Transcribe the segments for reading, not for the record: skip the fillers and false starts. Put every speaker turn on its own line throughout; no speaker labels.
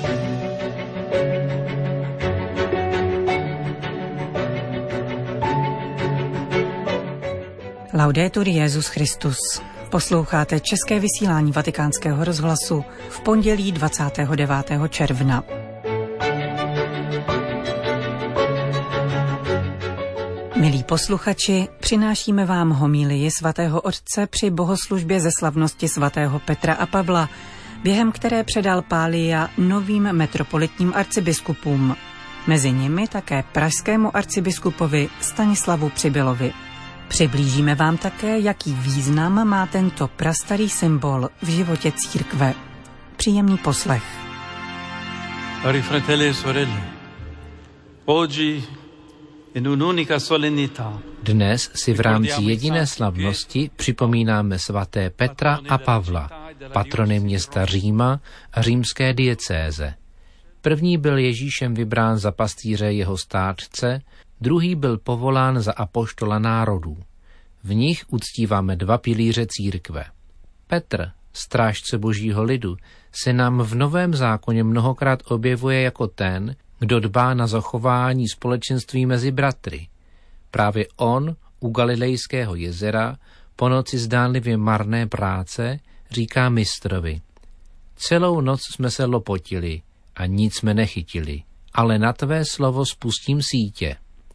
Laudetur Jesus Christus. Posloucháte české vysílání Vatikánského rozhlasu v pondělí 29. června. Milí posluchači, přinášíme vám homílii svatého otce při bohoslužbě ze slavnosti svatého Petra a Pavla, během které předal pália novým metropolitním arcibiskupům. Mezi nimi také pražskému arcibiskupovi Stanislavu Přibylovi. Přiblížíme vám také, jaký význam má tento prastarý symbol v životě církve. Příjemný poslech.
Cari fratelli e sorelle, oggi in un'unica solennità.
Dnes si v rámci jediné slavnosti připomínáme svaté Petra a Pavla, patrony města Říma a římské diecéze. První byl Ježíšem vybrán za pastýře jeho státce, druhý byl povolán za apoštola národů. V nich uctíváme dva pilíře církve. Petr, strážce božího lidu, se nám v Novém zákoně mnohokrát objevuje jako ten, kdo dbá na zachování společenství mezi bratry. Právě on u Galilejského jezera po noci zdánlivě marné práce říká mistrovi: celou noc jsme se lopotili a nic jsme nechytili, ale na tvé slovo spustím sítě.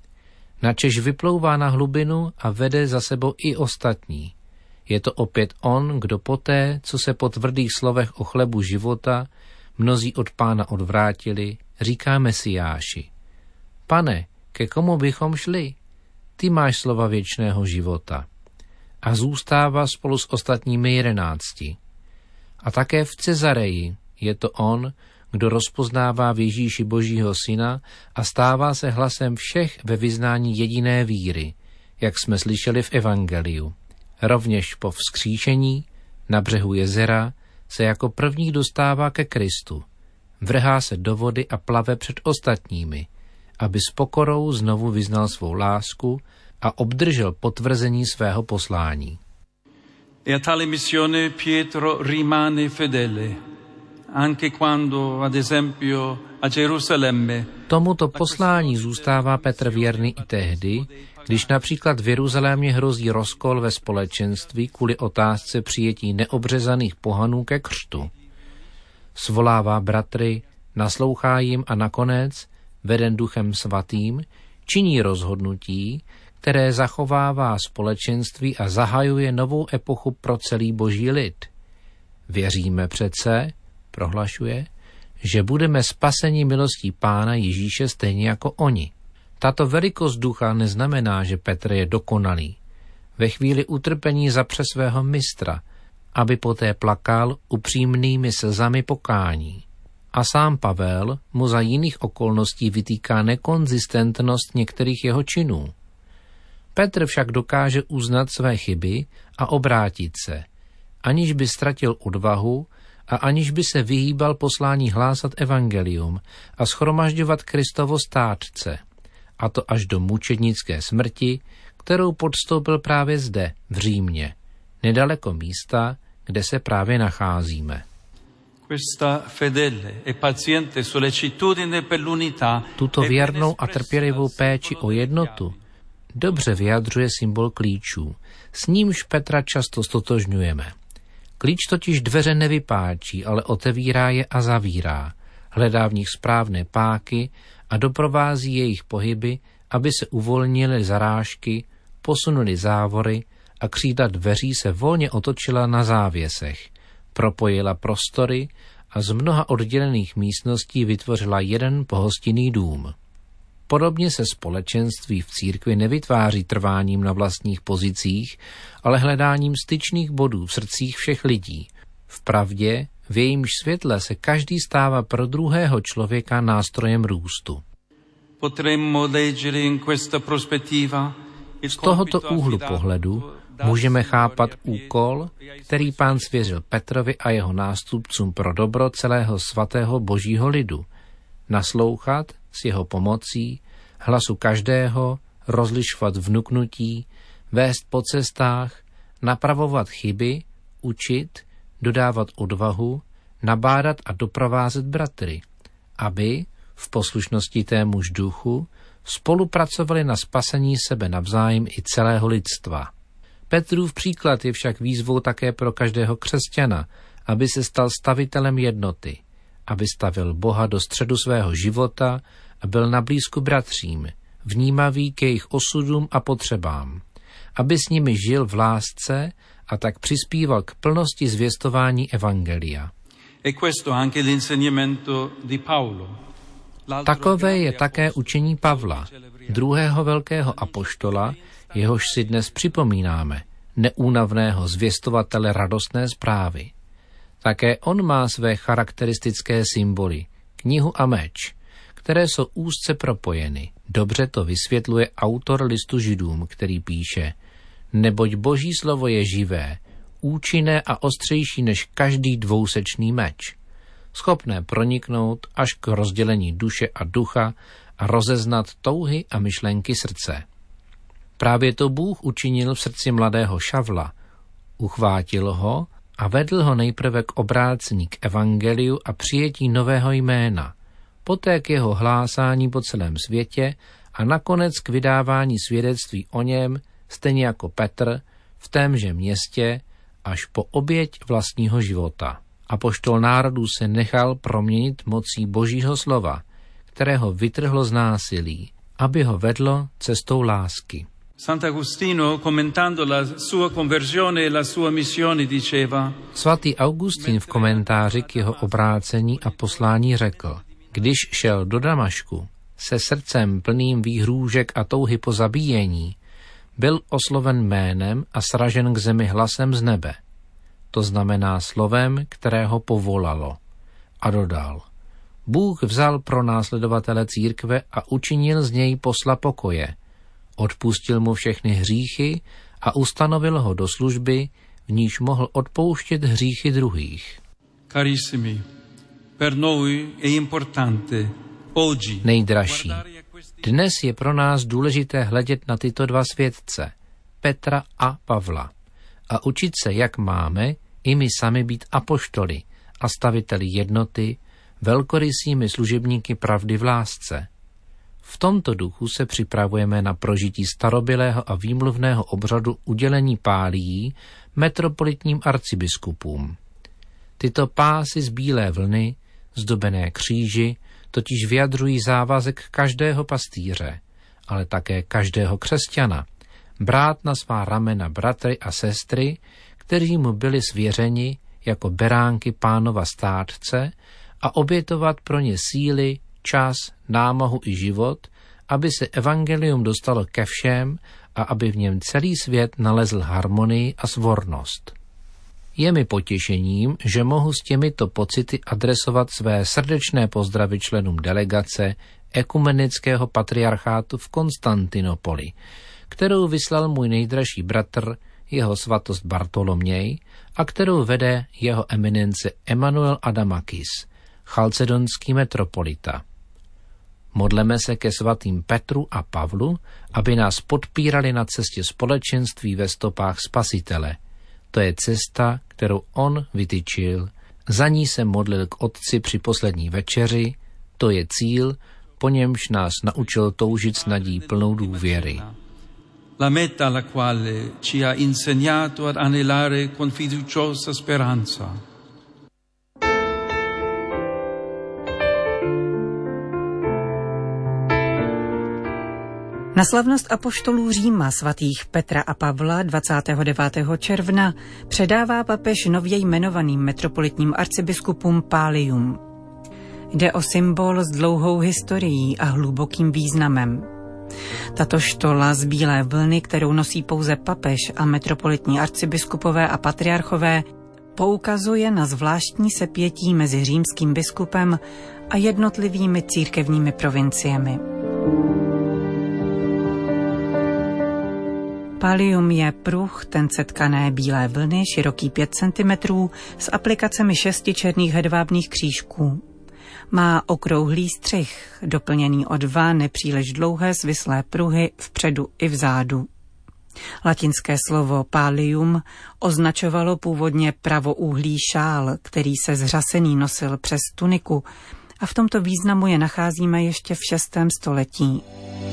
Načež vyplouvá na hlubinu a vede za sebou i ostatní. Je to opět on, kdo poté, co se po tvrdých slovech o chlebu života mnozí od Pána odvrátili, říká Mesiáši: Pane, ke komu bychom šli? Ty máš slova věčného života. A zůstává spolu s ostatními 11. A také v Cezareji je to on, kdo rozpoznává v Ježíši Božího syna a stává se hlasem všech ve vyznání jediné víry, jak jsme slyšeli v evangeliu. Rovněž po vzkříšení na břehu jezera se jako první dostává ke Kristu, vrhá se do vody a plave před ostatními, aby s pokorou znovu vyznal svou lásku a obdržel potvrzení svého poslání.
E a tale missione Pietro rimane fedele. Anche quando, ad esempio, a Gerusalemme.
Tomuto poslání zůstává Petr věrný i tehdy, když například v Jeruzalémě hrozí rozkol ve společenství kvůli otázce přijetí neobřezaných pohanů ke křtu. Svolává bratry, naslouchá jim a nakonec, veden Duchem Svatým, činí rozhodnutí, které zachovává společenství a zahajuje novou epochu pro celý boží lid. Věříme přece, prohlašuje, že budeme spaseni milostí Pána Ježíše stejně jako oni. Tato velikost ducha neznamená, že Petr je dokonalý. Ve chvíli utrpení zapře svého mistra, aby poté plakal upřímnými slzami pokání. A sám Pavel mu za jiných okolností vytýká nekonzistentnost některých jeho činů. Petr však dokáže uznat své chyby a obrátit se, aniž by ztratil odvahu a aniž by se vyhýbal poslání hlásat evangelium a shromažďovat Kristovo státce, a to až do mučednické smrti, kterou podstoupil právě zde, v Římě, nedaleko místa, kde se právě nacházíme. Tuto věrnou a trpělivou péči o jednotu dobře vyjadřuje symbol klíčů, s nímž Petra často stotožňujeme. Klíč totiž dveře nevypáčí, ale otevírá je a zavírá, hledá v nich správné páky a doprovází jejich pohyby, aby se uvolnily zarážky, posunuly závory a křídla dveří se volně otočila na závěsech, propojila prostory a z mnoha oddělených místností vytvořila jeden pohostinný dům. Podobně se společenství v církvi nevytváří trváním na vlastních pozicích, ale hledáním styčných bodů v srdcích všech lidí. V pravdě, v jejímž světle se každý stává pro druhého člověka nástrojem růstu. Z tohoto úhlu pohledu můžeme chápat úkol, který Pán svěřil Petrovi a jeho nástupcům pro dobro celého svatého božího lidu, naslouchat s jeho pomocí, hlasu každého, rozlišovat vnuknutí, vést po cestách, napravovat chyby, učit, dodávat odvahu, nabádat a doprovázet bratry, aby, v poslušnosti témuž duchu, spolupracovali na spasení sebe navzájem i celého lidstva. Petrův příklad je však výzvou také pro každého křesťana, aby se stal stavitelem jednoty, aby stavil Boha do středu svého života a byl na blízku bratřím, vnímavý k jejich osudům a potřebám, aby s nimi žil v lásce a tak přispíval k plnosti zvěstování evangelia. Takové je také učení Pavla, druhého velkého apoštola, jehož si dnes připomínáme, neúnavného zvěstovatele radostné zprávy. Také on má své charakteristické symboly, knihu a meč, které jsou úzce propojeny. Dobře to vysvětluje autor listu Židům, který píše: neboť Boží slovo je živé, účinné a ostřejší než každý dvousečný meč, schopné proniknout až k rozdělení duše a ducha a rozeznat touhy a myšlenky srdce. Právě to Bůh učinil v srdci mladého Šavla. Uchvátil ho a vedl ho nejprve k obrácení k evangeliu a přijetí nového jména, poté k jeho hlásání po celém světě a nakonec k vydávání svědectví o něm, stejně jako Petr, v témže městě, až po oběť vlastního života. Apoštol národů se nechal proměnit mocí Božího slova, kterého vytrhlo z násilí, aby ho vedlo cestou lásky.
Sant'Agostino, commentando la sua conversione e la sua missione, diceva:
Svatý Augustín v komentáři k jeho obrácení a poslání řekl: když šel do Damašku se srdcem plným výhrůžek a touhy po zabíjení, byl osloven jménem a sražen k zemi hlasem z nebe. To znamená slovem, které ho povolalo. A dodal: Bůh vzal pro následovatele církve a učinil z něj posla pokoje. Odpustil mu všechny hříchy a ustanovil ho do služby, v níž mohl odpouštět hříchy druhých.
Carissimi, per noi è importante oggi.
Nejdražší, dnes je pro nás důležité hledět na tyto dva světce, Petra a Pavla, a učit se, jak máme i my sami být apoštoly a staviteli jednoty, velkorysými služebníky pravdy v lásce. V tomto duchu se připravujeme na prožití starobylého a výmluvného obřadu udělení pálií metropolitním arcibiskupům. Tyto pásy z bílé vlny, zdobené kříži, totiž vyjadřují závazek každého pastýře, ale také každého křesťana, brát na svá ramena bratry a sestry, kteří mu byli svěřeni jako beránky Pánova státce, a obětovat pro ně síly, čas, námahu i život, aby se evangelium dostalo ke všem a aby v něm celý svět nalezl harmonii a svornost. Je mi potěšením, že mohu s těmito pocity adresovat své srdečné pozdravy členům delegace ekumenického patriarchátu v Konstantinopoli, kterou vyslal můj nejdražší bratr, jeho svatost Bartoloměj, a kterou vede jeho eminence Emanuel Adamakis, chalcedonský metropolita. Modleme se ke svatým Petru a Pavlu, aby nás podpírali na cestě společenství ve stopách Spasitele. To je cesta, kterou on vytyčil. Za ní se modlil k Otci při poslední večeři. To je cíl, po němž nás naučil toužit s nadějí plnou důvěry.
La meta alla quale ci ha insegnato ad anelare con fiduciosa speranza.
Na slavnost apoštolů Říma svatých Petra a Pavla 29. června předává papež nově jmenovaným metropolitním arcibiskupům pálium. Jde o symbol s dlouhou historií a hlubokým významem. Tato štola z bílé vlny, kterou nosí pouze papež a metropolitní arcibiskupové a patriarchové, poukazuje na zvláštní sepětí mezi římským biskupem a jednotlivými církevními provinciemi. Pallium je pruh tencetkané bílé vlny, široký 5 cm, s aplikacemi 6 černých hedvábných křížků. Má okrouhlý střih, doplněný o 2 nepříliš dlouhé svislé pruhy vpředu i vzadu. Latinské slovo pallium označovalo původně pravoúhlý šál, který se zřasený nosil přes tuniku a v tomto významu je nacházíme ještě v 6. století.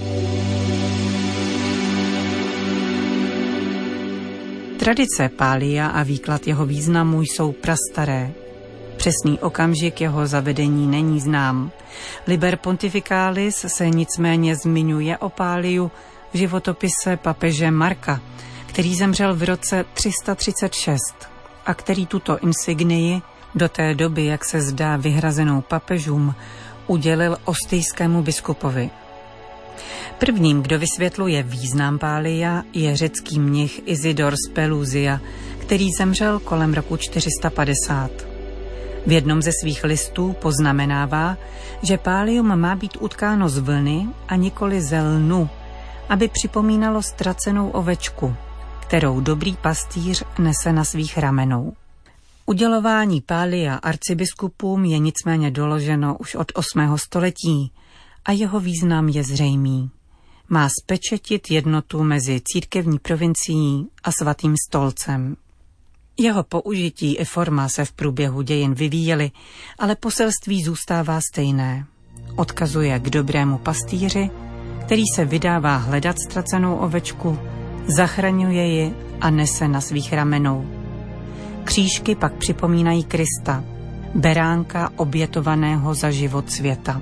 Tradice Pália a výklad jeho významu jsou prastaré. Přesný okamžik jeho zavedení není znám. Liber Pontificalis se nicméně zmiňuje o Páliu v životopise papeže Marka, který zemřel v roce 336 a který tuto insignii, do té doby, jak se zdá vyhrazenou papežům, udělil ostijskému biskupovi. Prvním, kdo vysvětluje význam Pália, je řecký mnich Isidor z Pelusia, který zemřel kolem roku 450. V jednom ze svých listů poznamenává, že pálium má být utkáno z vlny a nikoli ze lnu, aby připomínalo ztracenou ovečku, kterou dobrý pastýř nese na svých ramenou. Udělování pália arcibiskupům je nicméně doloženo už od 8. století a jeho význam je zřejmý. Má spečetit jednotu mezi církevní provincií a svatým stolcem. Jeho použití i forma se v průběhu dějin vyvíjely, ale poselství zůstává stejné. Odkazuje k dobrému pastýři, který se vydává hledat ztracenou ovečku, zachraňuje ji a nese na svých ramenou. Křížky pak připomínají Krista, beránka obětovaného za život světa.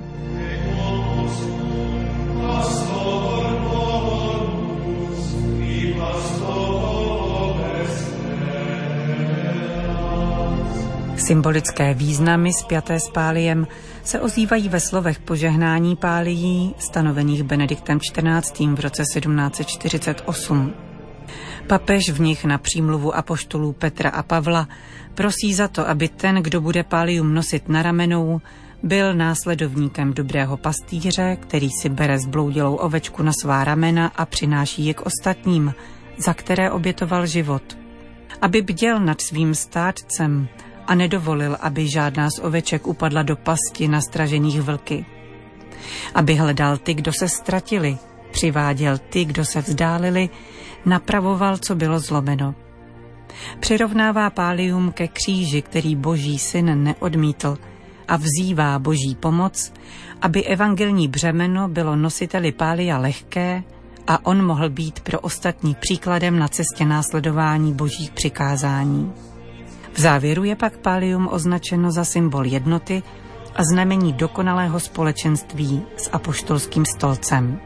Symbolické významy spjaté s Páliem se ozývají ve slovech požehnání Pálií, stanovených Benediktem XIV. V roce 1748. Papež v nich na přímluvu apoštolů Petra a Pavla prosí za to, aby ten, kdo bude Pálium nosit na ramenou, byl následovníkem dobrého pastýře, který si bere zbloudilou ovečku na svá ramena a přináší ji k ostatním, za které obětoval život. Aby bděl nad svým stádcem a nedovolil, aby žádná z oveček upadla do pasti nastražených vlky. Aby hledal ty, kdo se ztratili, přiváděl ty, kdo se vzdálili, napravoval, co bylo zlomeno. Přirovnává Pálium ke kříži, který Boží syn neodmítl, a vzývá Boží pomoc, aby evangelní břemeno bylo nositeli Pália lehké a on mohl být pro ostatní příkladem na cestě následování Božích přikázání. V závěru je pak Pálium označeno za symbol jednoty a znamení dokonalého společenství s apoštolským stolcem.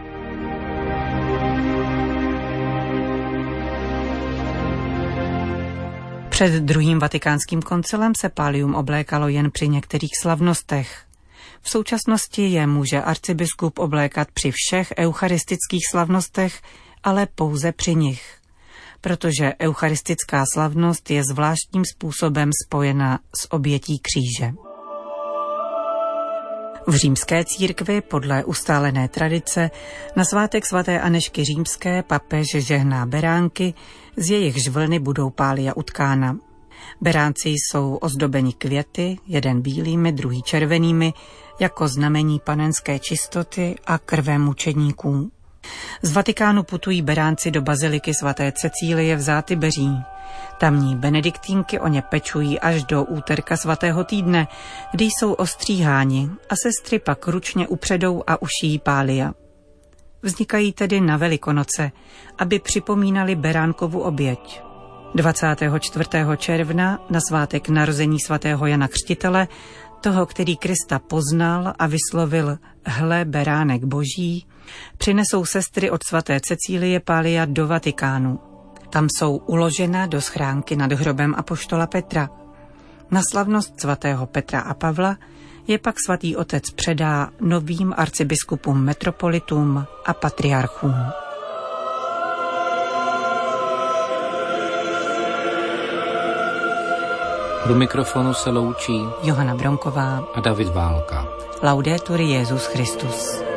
Před druhým vatikánským koncilem se Pálium oblékalo jen při některých slavnostech. V současnosti je může arcibiskup oblékat při všech eucharistických slavnostech, ale pouze při nich, protože eucharistická slavnost je zvláštním způsobem spojena s obětí kříže. V římské církvi podle ustálené tradice na svátek svaté Anežky Římské papež žehná beránky, z jejichž vlny budou pália utkána. Beránci jsou ozdobeni květy, jeden bílými, druhý červenými, jako znamení panenské čistoty a krve mučedníků. Z Vatikánu putují beránci do baziliky svaté Cecílie v Zátybeří. Tamní benediktínky o ně pečují až do úterka svatého týdne, kdy jsou ostříháni a sestry pak ručně upředou a ušijí pália. Vznikají tedy na Velikonoce, aby připomínali beránkovu oběť. 24. června na svátek narození svatého Jana Křtitele, toho, který Krista poznal a vyslovil hle beránek boží, přinesou sestry od svaté Cecílie pália do Vatikánu. Tam jsou uložena do schránky nad hrobem apoštola Petra. Na slavnost svatého Petra a Pavla je pak svatý otec předá novým arcibiskupům, metropolitům a patriarchům.
Do mikrofonu se loučí
Johana Bronková
a David Válka.
Laudetur Jesus Christus.